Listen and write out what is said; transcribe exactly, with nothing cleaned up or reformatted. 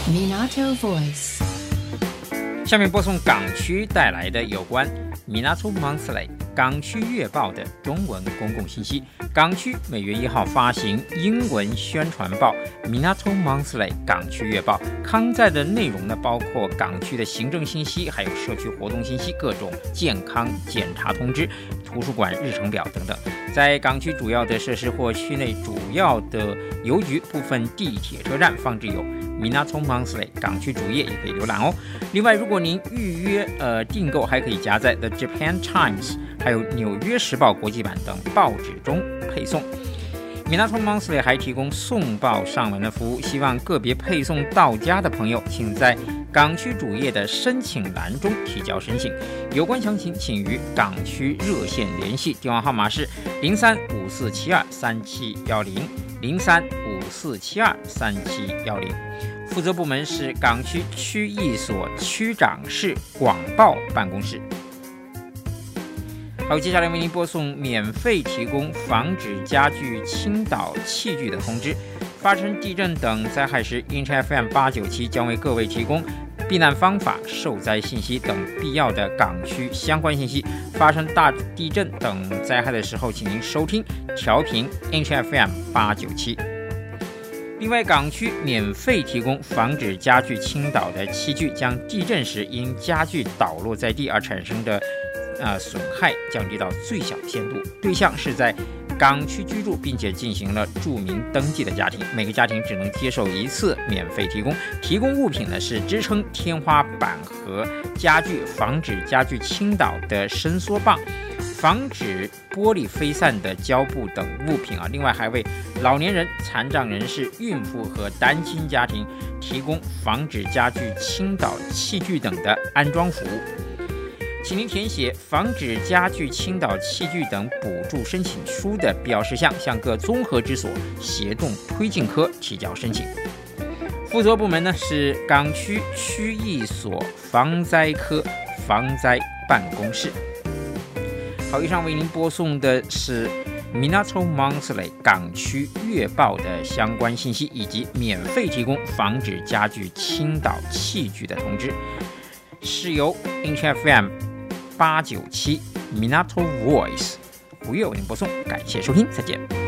Minato Voice。 下面播送港区带来的有关 Minato Monthly 港区月报的中文公共信息。港区每月一号发行英文宣传报 Minato Monthly 港区月报，刊载的内容呢包括港区的行政信息，还有社区活动信息、各种健康检查通知、图书馆日程表等等。在港区主要的设施或区内主要的邮局、部分地铁车站放置有Minato Monthly 港区主页，也可以浏览哦。另外，如果您预约呃订购，还可以夹在 The Japan Times 还有纽约时报国际版等报纸中配送。Minato Monthly 还提供送报上门的服务，希望个别配送到家的朋友，请在港区主页的申请栏中提交申请。有关详情，请与港区热线联系，电话号码是零三五四七二三七一零零三五四七二三七一零。负责部门是港区区役所区长室广报办公室。好，接下来为您播送免费提供防止家具倾倒器具的通知。发生地震等灾害时 ，I N C F M 八九七将为各位提供避难方法、受灾信息等必要的港区相关信息。发生大地震等灾害的时候，请您收听调频 I N C F M 八九七。另外，港区免费提供防止家具倾倒的器具，将地震时因家具倒落在地而产生的呃损害降低到最小限度。对象是在港区居住并且进行了住民登记的家庭，每个家庭只能接受一次免费提供。提供物品呢是支撑天花板和家具、防止家具倾倒的伸缩棒、防止玻璃飞散的胶布等物品啊。另外还为老年人、残障人士、孕妇和单亲家庭提供防止家具倾倒器具等的安装服务。请您填写防止家具倾倒器具等补助申请书的必要事项，向各综合治所协同推进科提交申请。负责部门呢是港区区役所防灾科防灾办公室。好，以上为您播送的是 Minato Monthly 港区月报的相关信息，以及免费提供防止家具倾倒器具的通知，是由 I N C F M 八九七 Minato Voice 胡月为您播送，感谢收听，再见。